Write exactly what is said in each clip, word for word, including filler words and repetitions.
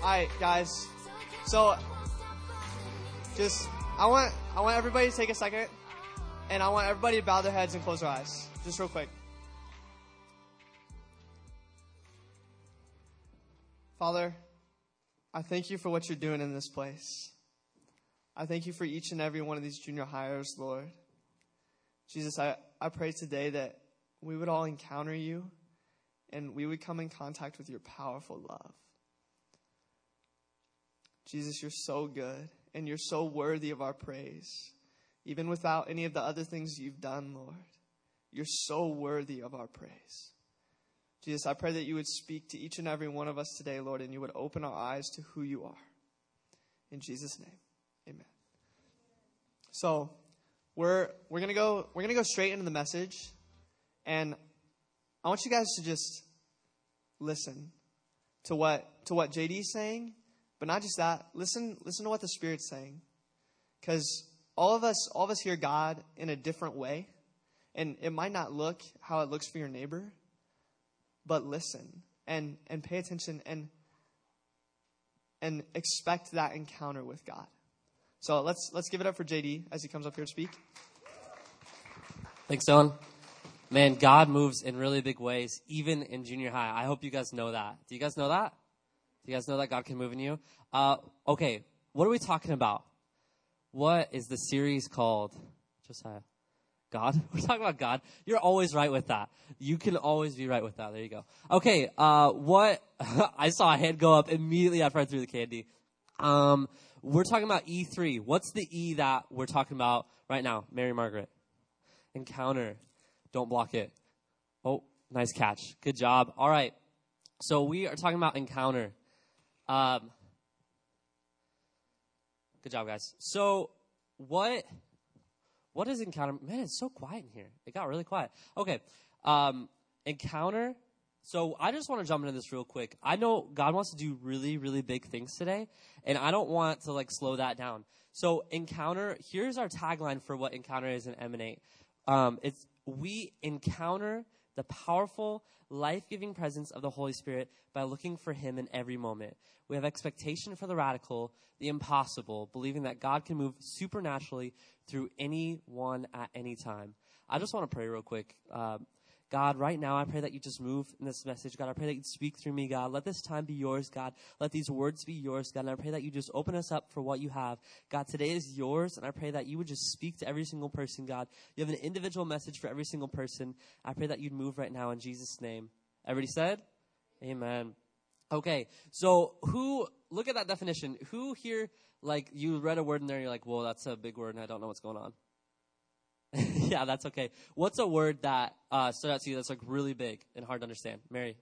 right, guys. So, just I want I want everybody to take a second, and I want everybody to bow their heads and close their eyes, just real quick. Father, I thank you for what you're doing in this place. I thank you for each and every one of these junior hires, Lord. Jesus, I, I pray today that we would all encounter you and we would come in contact with your powerful love. Jesus, you're so good and you're so worthy of our praise. Even without any of the other things you've done, Lord, you're so worthy of our praise. Jesus, I pray that you would speak to each and every one of us today, Lord, and you would open our eyes to who you are. In Jesus' name, amen. So we're we're gonna go we're gonna go straight into the message, and I want you guys to just listen to what to what J D's saying, but not just that. Listen listen to what the Spirit's saying, because all of us all of us hear God in a different way, and it might not look how it looks for your neighbor. But listen and, and pay attention and and expect that encounter with God. So let's let's give it up for J D as he comes up here to speak. Thanks, Dylan. Man, God moves in really big ways, even in junior high. I hope you guys know that. Do you guys know that? Do you guys know that God can move in you? Uh, okay, what are we talking about? What is the series called? Josiah. God? We're talking about God. You're always right with that. You can always be right with that. There you go. Okay, uh, what, I saw a hand go up immediately after I threw the candy. Um, we're talking about E three. What's the E that we're talking about right now? Mary Margaret. Encounter. Don't block it. Oh, nice catch. Good job. All right. So we are talking about encounter. Um, good job, guys. So what... What is encounter? Man, it's so quiet in here. It got really quiet. Okay. Um, encounter. So I just want to jump into this real quick. I know God wants to do really, really big things today, and I don't want to, like, slow that down. So encounter, here's our tagline for what encounter is in Emanate. Um, it's we encounter the powerful, life-giving presence of the Holy Spirit by looking for him in every moment. We have expectation for the radical, the impossible, believing that God can move supernaturally through anyone at any time. I just want to pray real quick. Um, God, right now, I pray that you just move in this message. God, I pray that you speak through me, God. Let this time be yours, God. Let these words be yours, God. And I pray that you just open us up for what you have. God, today is yours, and I pray that you would just speak to every single person, God. You have an individual message for every single person. I pray that you'd move right now in Jesus' name. Everybody said? Amen. Okay, so who, look at that definition. Who here, like, you read a word in there and you're like, whoa, that's a big word and I don't know what's going on. Yeah, that's okay. What's a word that uh, stood out to you that's, like, really big and hard to understand? Mary?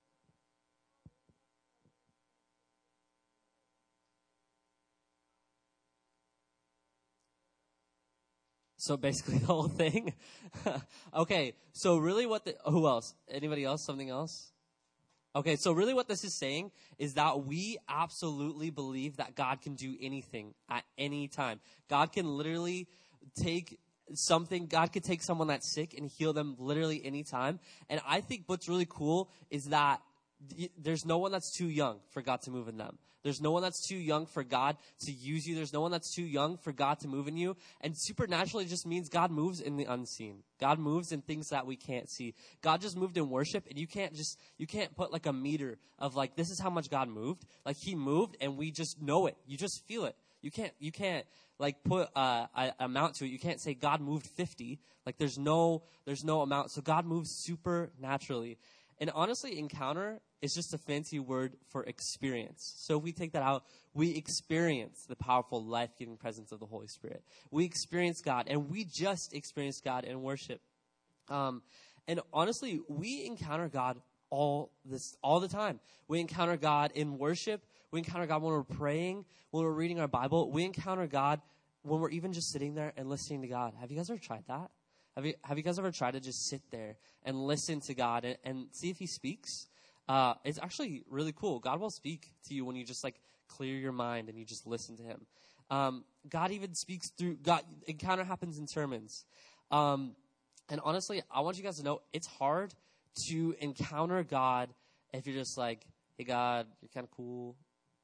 So basically the whole thing? Okay, so really what the, who else? Anybody else? Something else? Okay, so really what this is saying is that we absolutely believe that God can do anything at any time. God can literally take something, God could take someone that's sick and heal them literally anytime. And I think what's really cool is that there's no one that's too young for God to move in them. There's no one that's too young for God to use you. There's no one that's too young for God to move in you. And supernaturally just means God moves in the unseen. God moves in things that we can't see. God just moved in worship, and you can't just, you can't put like a meter of like, this is how much God moved. Like he moved and we just know it. You just feel it. You can't, you can't like put uh, a amount to it. You can't say God moved fifty. Like there's no, there's no amount. So God moves supernaturally. And honestly, encounter is just a fancy word for experience. So if we take that out, we experience the powerful, life-giving presence of the Holy Spirit. We experience God, and we just experience God in worship. Um, and honestly, we encounter God all this all the time. We encounter God in worship. We encounter God when we're praying, when we're reading our Bible. We encounter God when we're even just sitting there and listening to God. Have you guys ever tried that? Have you, have you guys ever tried to just sit there and listen to God and, and see if he speaks? Uh, it's actually really cool. God will speak to you when you just like clear your mind and you just listen to him. Um, God even speaks through, God, encounter happens in sermons. Um, and honestly, I want you guys to know it's hard to encounter God if you're just like, hey God, you're kind of cool.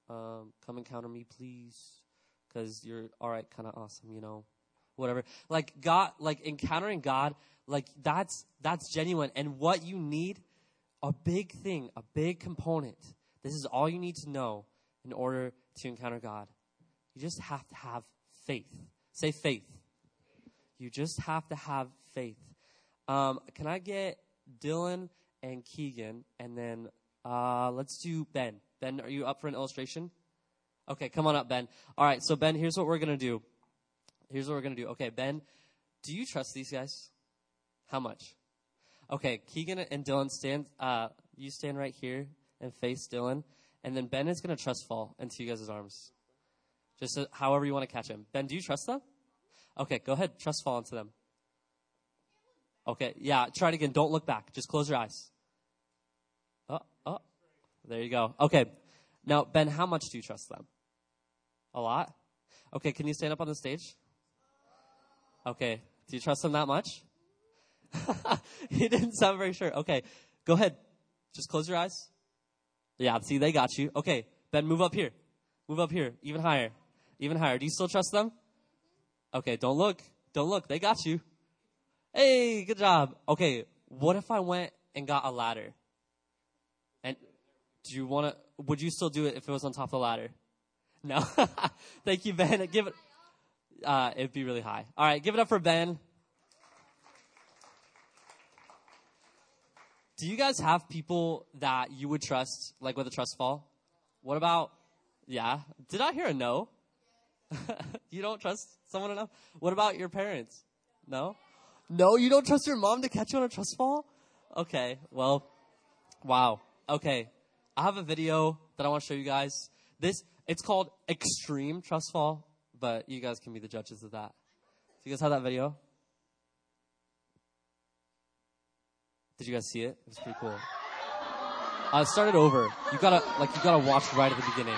um, come encounter me, please, because you're all right, kind of awesome, you know, whatever. Like God, like encountering God, like that's that's genuine. And what you need, a big thing, a big component. This is all you need to know in order to encounter God. You just have to have faith. Say faith. You just have to have faith. Um, can I get Dylan and Keegan, and then uh, let's do Ben. Ben, are you up for an illustration? Okay, come on up, Ben. All right, so Ben, here's what we're going to do. Here's what we're going to do. Okay, Ben, do you trust these guys? How much? Okay, Keegan and Dylan, stand. Uh, you stand right here and face Dylan, and then Ben is going to trust fall into you guys' arms. Just so, however you want to catch him. Ben, do you trust them? Okay, go ahead. Trust fall into them. Okay, yeah, try it again. Don't look back. Just close your eyes. Oh, oh, there you go. Okay, now, Ben, how much do you trust them? A lot? Okay, can you stand up on the stage? Okay, do you trust them that much? He didn't sound very sure. Okay, go ahead. Just close your eyes. Yeah, see, they got you. Okay, Ben, move up here. Move up here, even higher. Even higher. Do you still trust them? Okay, don't look. Don't look. They got you. Hey, good job. Okay, what if I went and got a ladder? And do you want to, would you still do it if it was on top of the ladder? No? Thank you, Ben. Give it, uh, it'd be really high. All right, give it up for Ben. Do you guys have people that you would trust, like with a trust fall? What about, yeah. Did I hear a no? You don't trust someone enough? What about your parents? No? No, you don't trust your mom to catch you on a trust fall? Okay, well, wow. Okay, I have a video that I want to show you guys. This, it's called Extreme Trust Fall, but you guys can be the judges of that. Do you guys have that video? Did you guys see it? It was pretty cool. Uh, start it over. You gotta, like, you gotta watch right at the beginning.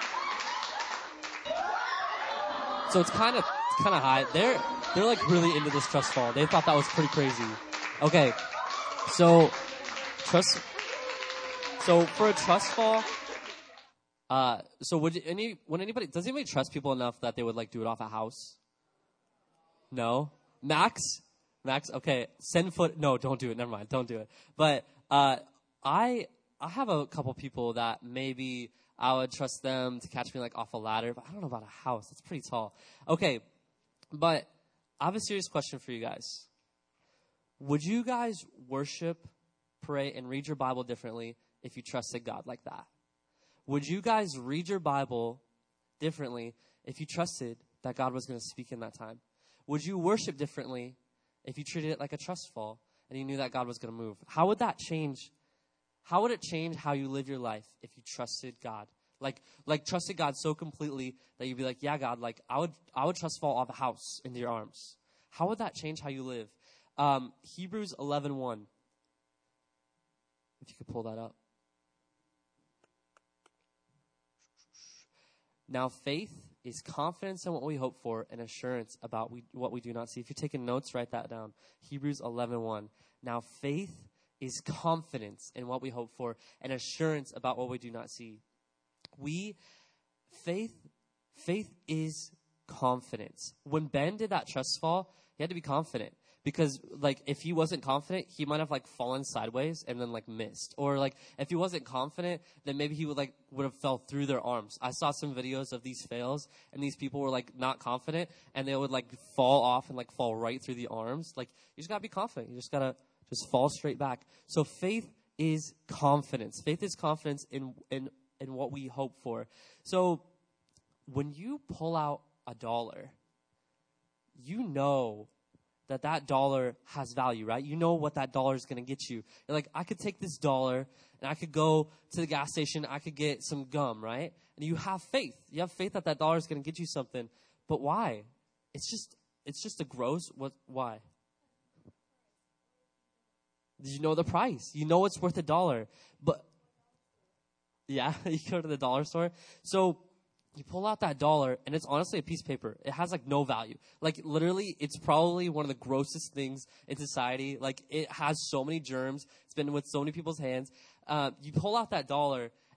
So it's kind of, it's kind of high. They're, they're like really into this trust fall. They thought that was pretty crazy. Okay, so trust. So for a trust fall, uh, so would any, when anybody, does anybody trust people enough that they would like do it off a house? No, Max. Max, okay, send foot. No, don't do it. Never mind. Don't do it. But uh, I I have a couple people that maybe I would trust them to catch me like off a ladder, but I don't know about a house. It's pretty tall. Okay, but I have a serious question for you guys. Would you guys worship, pray, and read your Bible differently if you trusted God like that? Would you guys read your Bible differently if you trusted that God was going to speak in that time? Would you worship differently if you treated it like a trust fall and you knew that God was going to move? How would that change? How would it change how you live your life if you trusted God? Like, like trusted God so completely that you'd be like, yeah, God, like I would, I would trust fall off a house into your arms. How would that change how you live? Um, Hebrews eleven one. If you could pull that up. Now, faith is confidence in what we hope for and assurance about we, what we do not see. If you're taking notes, write that down. Hebrews eleven one. Now, faith is confidence in what we hope for and assurance about what we do not see. We, faith, faith is confidence. When Ben did that trust fall, he had to be confident. Because, like, if he wasn't confident, he might have, like, fallen sideways and then, like, missed. Or, like, if he wasn't confident, then maybe he would, like, would have fell through their arms. I saw some videos of these fails, and these people were, like, not confident, and they would, like, fall off and, like, fall right through the arms. Like, you just got to be confident. You just got to just fall straight back. So faith is confidence. Faith is confidence in, in, in what we hope for. So when you pull out a dollar, you know that that dollar has value, right? You know what that dollar is going to get you. You're like, I could take this dollar and I could go to the gas station. I could get some gum, right? And you have faith. You have faith that that dollar is going to get you something. But why? It's just, it's just a gross. What? Why? You know the price. You know it's worth a dollar. But yeah, you go to the dollar store. So you pull out that dollar, and it's honestly a piece of paper. It has, like, no value. Like, literally, it's probably one of the grossest things in society. Like, it has so many germs. It's been with so many people's hands. Uh, you pull out that dollar,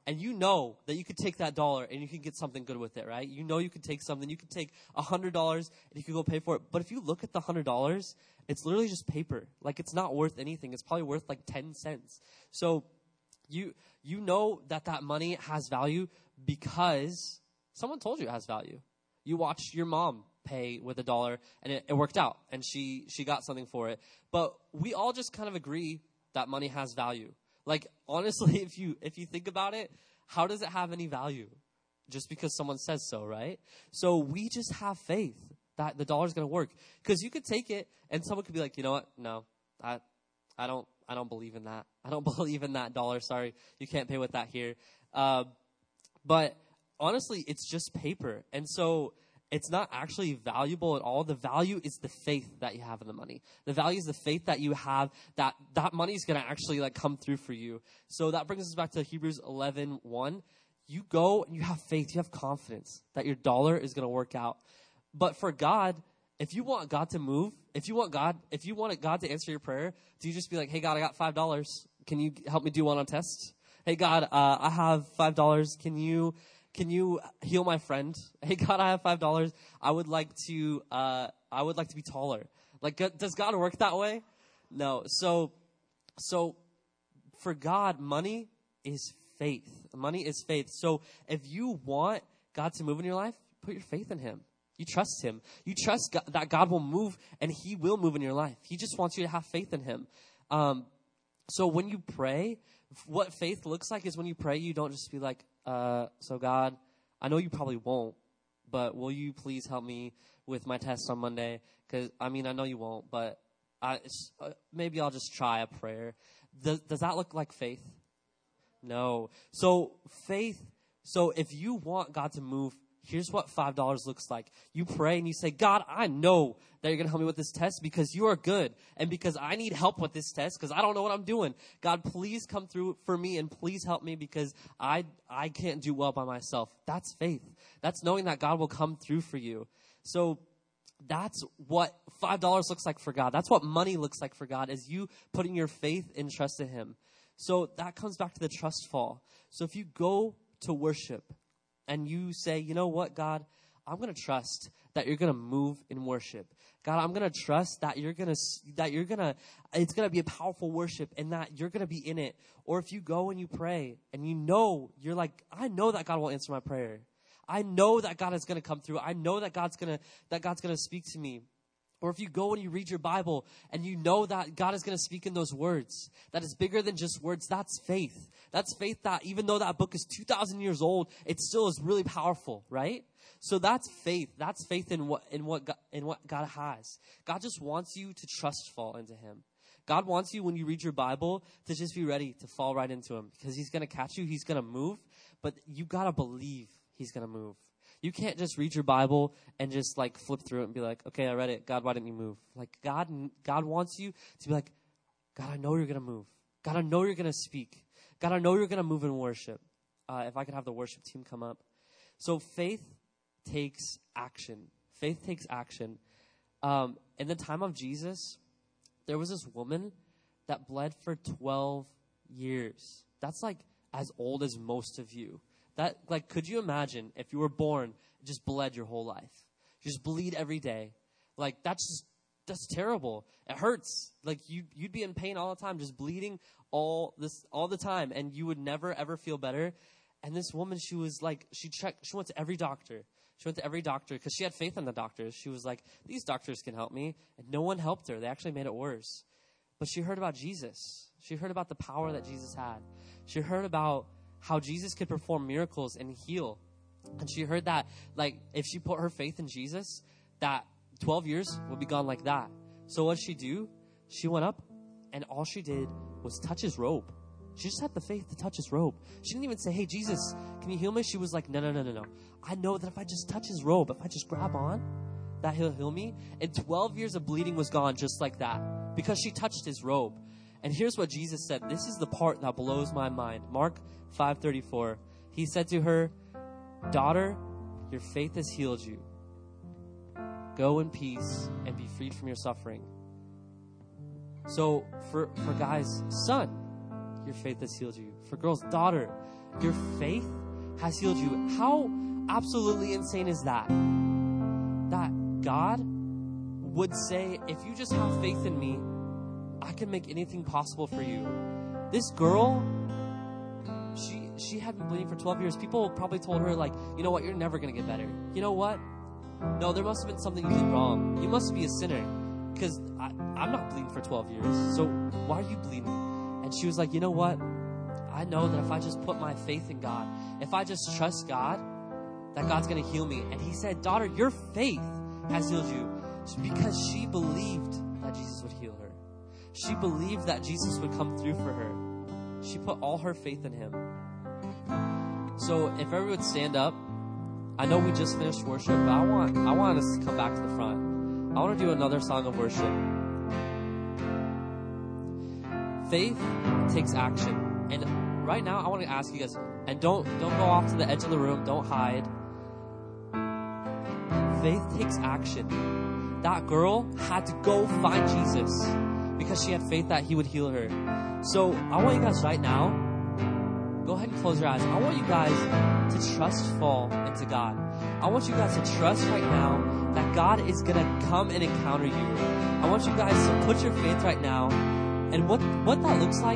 and you know that you could take that dollar and you can get something good with it, right? You know you could take something. You could take one hundred dollars and you could go pay for it. But if you look at the one hundred dollars, it's literally just paper. Like, it's not worth anything. It's probably worth like ten cents. So you you know that that money has value because someone told you it has value. You watched your mom pay with a dollar, and it, it worked out, and she she got something for it. But we all just kind of agree that money has value. Like, honestly, if you if you think about it, how does it have any value? Just because someone says so, right? So we just have faith that the dollar's going to work. Because you could take it, and someone could be like, you know what? No, I I don't I don't believe in that. I don't believe in that dollar. Sorry, you can't pay with that here. Uh, but honestly, it's just paper. And so it's not actually valuable at all. The value is the faith that you have in the money. The value is the faith that you have that that money is going to actually like come through for you. So that brings us back to Hebrews eleven one. You go and you have faith. You have confidence that your dollar is going to work out. But for God, if you want God to move, if you want God, if you want God to answer your prayer, do you just be like, hey, God, I got five dollars. Can you help me do one on test? Hey, God, uh, I have five dollars. Can you... Can you heal my friend? Hey, God, I have five dollars. I would like to, uh, I would like to be taller. Like, does God work that way? No. So, so for God, money is faith. Money is faith. So if you want God to move in your life, put your faith in him. You trust him. You trust God, that God will move, and he will move in your life. He just wants you to have faith in him. Um, so when you pray, what faith looks like is when you pray, you don't just be like, uh, so God, I know you probably won't, but will you please help me with my test on Monday? Because, I mean, I know you won't, but I, uh, maybe I'll just try a prayer. Does, does that look like faith? No. So faith, so if you want God to move, here's what five dollars looks like. You pray and you say, God, I know that you're going to help me with this test because you are good. And because I need help with this test because I don't know what I'm doing. God, please come through for me and please help me because I I can't do well by myself. That's faith. That's knowing that God will come through for you. So that's what five dollars looks like for God. That's what money looks like for God, is you putting your faith and trust in him. So that comes back to the trust fall. So if you go to worship, and you say, you know what, God, I'm going to trust that you're going to move in worship. God, I'm going to trust that you're going to, that you're going to, it's going to be a powerful worship and that you're going to be in it. Or if you go and you pray and you know, you're like, I know that God will answer my prayer. I know that God is going to come through. I know that God's going to, that God's going to speak to me. Or if you go and you read your Bible and you know that God is going to speak in those words, that is bigger than just words, that's faith. That's faith that even though that book is two thousand years old, it still is really powerful, right? So that's faith. That's faith in what in what God, in what God has. God just wants you to trust fall into him. God wants you, when you read your Bible, to just be ready to fall right into him because he's going to catch you. He's going to move, but you got to believe he's going to move. You can't just read your Bible and just like flip through it and be like, okay, I read it. God, why didn't you move? Like God, God wants you to be like, God, I know you're going to move. God, I know you're going to speak. God, I know you're going to move in worship. Uh, if I could have the worship team come up. So faith takes action. Faith takes action. Um, in the time of Jesus, there was this woman that bled for twelve years. That's like as old as most of you. That, like, could you imagine if you were born, just bled your whole life? You just bleed every day. Like, that's just, that's terrible. It hurts. Like, you, you'd be in pain all the time, just bleeding all this, all the time, and you would never, ever feel better. And this woman, she was like, she checked, she went to every doctor. She went to every doctor because she had faith in the doctors. She was like, these doctors can help me. And no one helped her. They actually made it worse. But she heard about Jesus. She heard about the power that Jesus had. She heard about how Jesus could perform miracles and heal. And she heard that, like, if she put her faith in Jesus, that twelve years would be gone like that. So what did she do? She went up, and all she did was touch his robe. She just had the faith to touch his robe. She didn't even say, hey, Jesus, can you heal me? She was like, no, no, no, no, no. I know that if I just touch his robe, if I just grab on, that he'll heal me. And twelve years of bleeding was gone just like that because she touched his robe. And here's what Jesus said. This is the part that blows my mind. Mark five thirty-four. He said to her, daughter, your faith has healed you. Go in peace and be freed from your suffering. So for, for guys, son, your faith has healed you. For girls, daughter, your faith has healed you. How absolutely insane is that? That God would say, if you just have faith in me, I can make anything possible for you. This girl, she she had been bleeding for twelve years. People probably told her, like, you know what, you're never going to get better. You know what? No, there must have been something you did wrong. You must be a sinner, because I'm not bleeding for twelve years. So why are you bleeding? And she was like, you know what? I know that if I just put my faith in God, if I just trust God, that God's going to heal me. And he said, daughter, your faith has healed you, because she believed that Jesus would heal her. She believed that Jesus would come through for her. She put all her faith in him. So if everyone would stand up, I know we just finished worship, but I want I want us to come back to the front. I want to do another song of worship. Faith takes action. And right now, I want to ask you guys, and don't don't go off to the edge of the room, don't hide. Faith takes action. That girl had to go find Jesus because she had faith that he would heal her. So I want you guys right now, go ahead and close your eyes. I want you guys to trust fall into God. I want you guys to trust right now that God is going to come and encounter you. I want you guys to put your faith right now. And what, what that looks like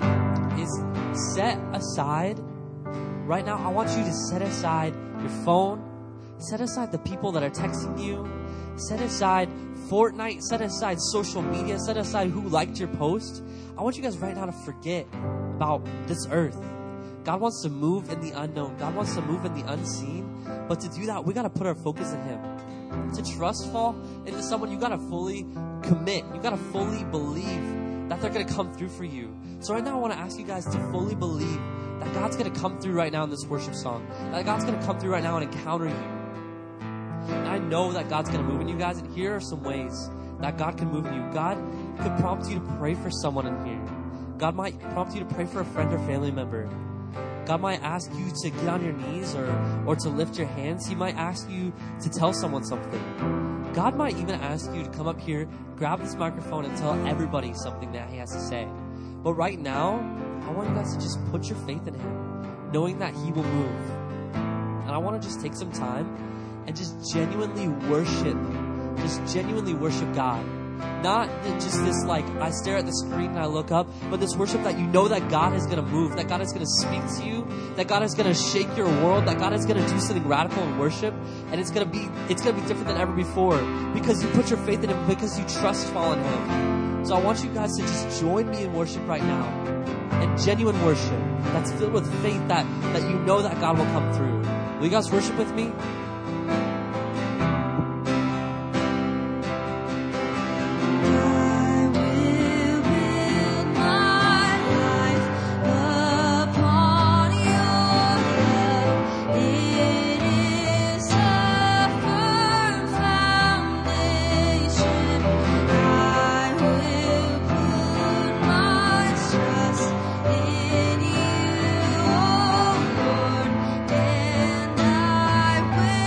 is set aside. Right now, I want you to set aside your phone. Set aside the people that are texting you. Set aside Fortnite. Set aside social media. Set aside who liked your post. I want you guys right now to forget about this earth. God wants to move in the unknown. God wants to move in the unseen. But to do that, we got to put our focus in him. To trust fall into someone, you got to fully commit. You got to fully believe that they're going to come through for you. So right now, I want to ask you guys to fully believe that God's going to come through right now in this worship song. That God's going to come through right now and encounter you. And I know that God's going to move in you guys. And here are some ways that God can move in you. God could prompt you to pray for someone in here. God might prompt you to pray for a friend or family member. God might ask you to get on your knees or, or to lift your hands. He might ask you to tell someone something. God might even ask you to come up here, grab this microphone, and tell everybody something that he has to say. But right now, I want you guys to just put your faith in him, knowing that he will move. And I want to just take some time and just genuinely worship, just genuinely worship God. Not just this, like, I stare at the screen and I look up, but this worship that you know that God is going to move, that God is going to speak to you, that God is going to shake your world, that God is going to do something radical in worship, and it's going to be it's going to be different than ever before because you put your faith in him, because you trust fall in him. So I want you guys to just join me in worship right now, and genuine worship that's filled with faith that, that you know that God will come through. Will you guys worship with me? I will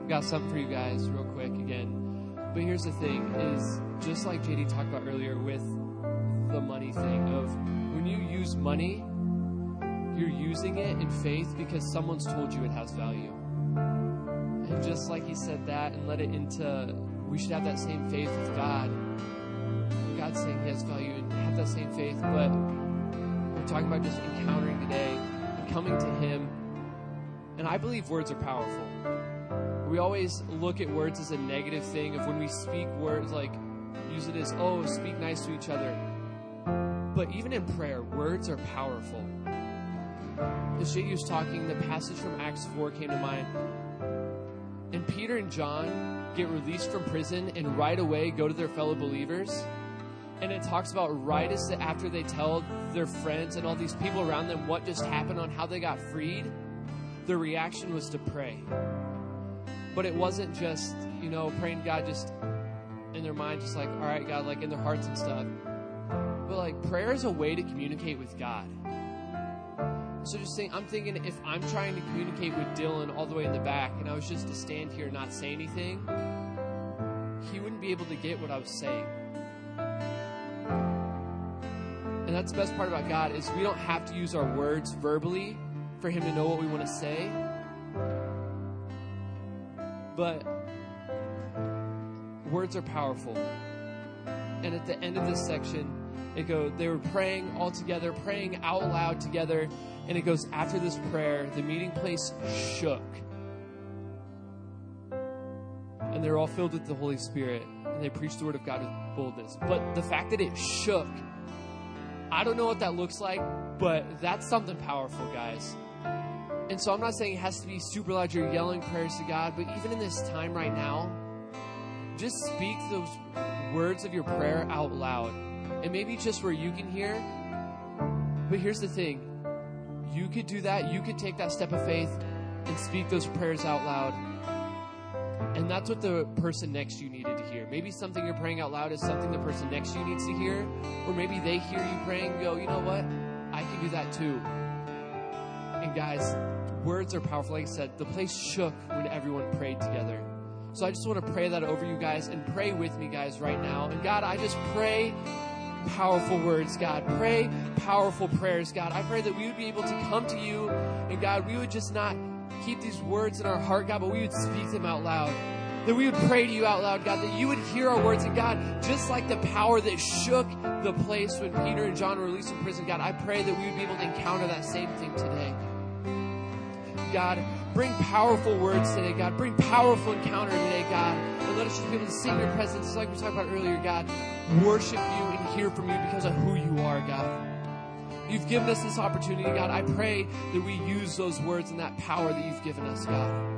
got something for you guys real quick again. But here's the thing is, just like J D talked about earlier with the money thing of when you use money, you're using it in faith because someone's told you it has value. And just like he said that and led it into, we should have that same faith with God. God's saying he has value and have that same faith. But we're talking about just encountering today and coming to him. And I believe words are powerful. We always look at words as a negative thing of when we speak words, like use it as, oh, speak nice to each other. But even in prayer, words are powerful. As J D was talking, the passage from Acts four came to mind. And Peter and John get released from prison and right away go to their fellow believers. And it talks about right as after they tell their friends and all these people around them what just happened on how they got freed, their reaction was to pray. But it wasn't just, you know, praying to God just in their mind, just like, all right, God, like in their hearts and stuff. But like prayer is a way to communicate with God. So just think, I'm thinking if I'm trying to communicate with Dylan all the way in the back and I was just to stand here and not say anything, he wouldn't be able to get what I was saying. And that's the best part about God is we don't have to use our words verbally for him to know what we want to say. But words are powerful. And at the end of this section, it goes, they were praying all together, praying out loud together. And it goes, after this prayer, the meeting place shook. And they were all filled with the Holy Spirit. And they preached the word of God with boldness. But the fact that it shook, I don't know what that looks like, but that's something powerful, guys. And so I'm not saying it has to be super loud, you're yelling prayers to God, but even in this time right now, just speak those words of your prayer out loud. And maybe just where you can hear. But here's the thing. You could do that. You could take that step of faith and speak those prayers out loud. And that's what the person next to you needed to hear. Maybe something you're praying out loud is something the person next to you needs to hear. Or maybe they hear you praying and go, you know what? I can do that too. And guys, words are powerful. Like I said, the place shook when everyone prayed together. So I just want to pray that over you guys and pray with me, guys, right now. And God, I just pray powerful words, God. Pray powerful prayers, God. I pray that we would be able to come to you, and God, we would just not keep these words in our heart, God, but we would speak them out loud. That we would pray to you out loud, God, that you would hear our words. And God, just like the power that shook the place when Peter and John were released from prison, God, I pray that we would be able to encounter that same thing today. God, bring powerful words today, God. Bring powerful encounter today, God. And let us just be able to see your presence, just like we talked about earlier, God. Worship you and hear from you because of who you are, God. You've given us this opportunity, God. I pray that we use those words and that power that you've given us, God.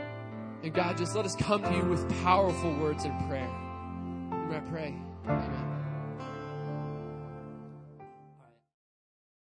And God, just let us come to you with powerful words in prayer. And I pray. Amen.